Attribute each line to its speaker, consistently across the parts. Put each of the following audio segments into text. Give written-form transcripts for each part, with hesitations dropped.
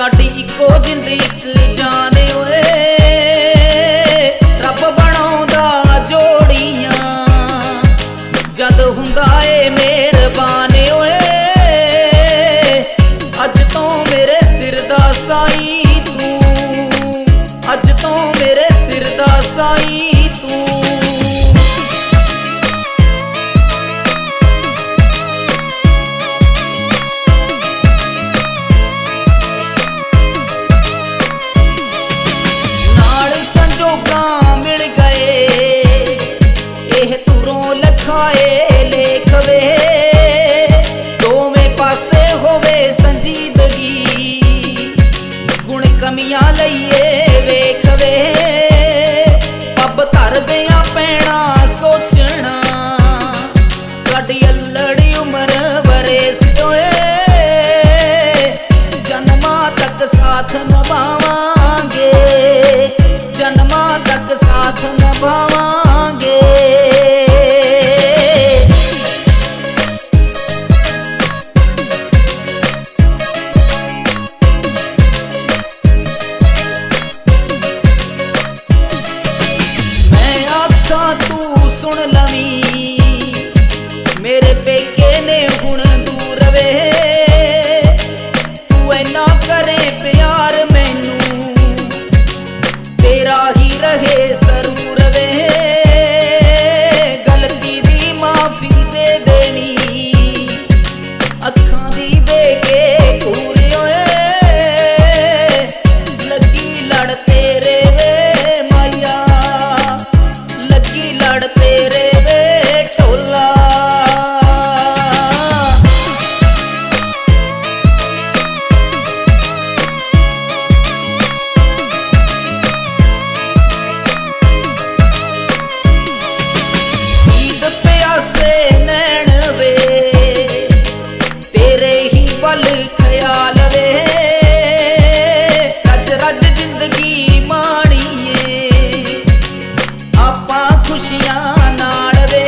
Speaker 1: साडी eco जिंद इक जान ओए रब बनाउंदा जोड़ियां जद हुंदा ए मेहरबान ओए अज तो मेरे सिर दा साई तू अज तो मेरे सिर दा साई तू लेखवे दोवें पासे होवे संजीदगी गुण कमियां लईए वेखवे पब धर दियां पैणा सोचना साडी अल्लड़ी उमर वरेस जोए जन्मां तक साथ निभावांगे जन्मां तक साथ निभावांगे तू सुन लवी मेरे पेके ने हुण दूर वे तू इन्ना करे प्यार मैनू तेरा ही रहे जरूर वे गलती दी माफी दे देनी अखां दी दे के पूरी होए लगी लड़ तेरे वे माया लगी लड़ तेरे वे टोला ईद प्यासे नैन वे तेरे ही पल ख्याल वे रज रज जिंदगी माणीए आपां खुशियां नाल वे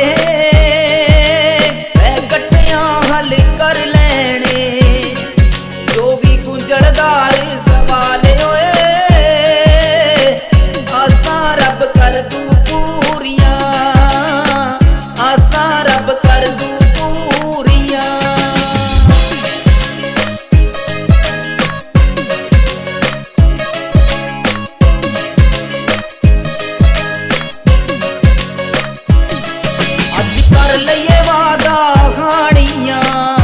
Speaker 1: गट्टियां हल कर लैने जो भी गुंजलदार सवाल होए आसां रब कर दू पूरियां आसां रब कर दू पूरियां कर लइए वादा खानियां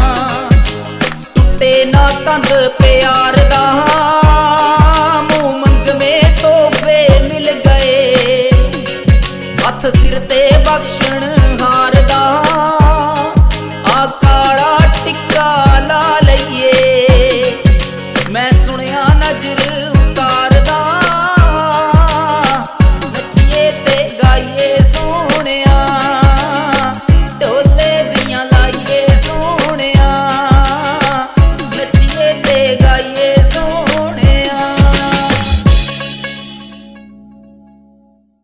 Speaker 1: टुटे ना तंद प्यार दा मुंह मंग में तोहफे मिल गए हथ सिर ते बख्श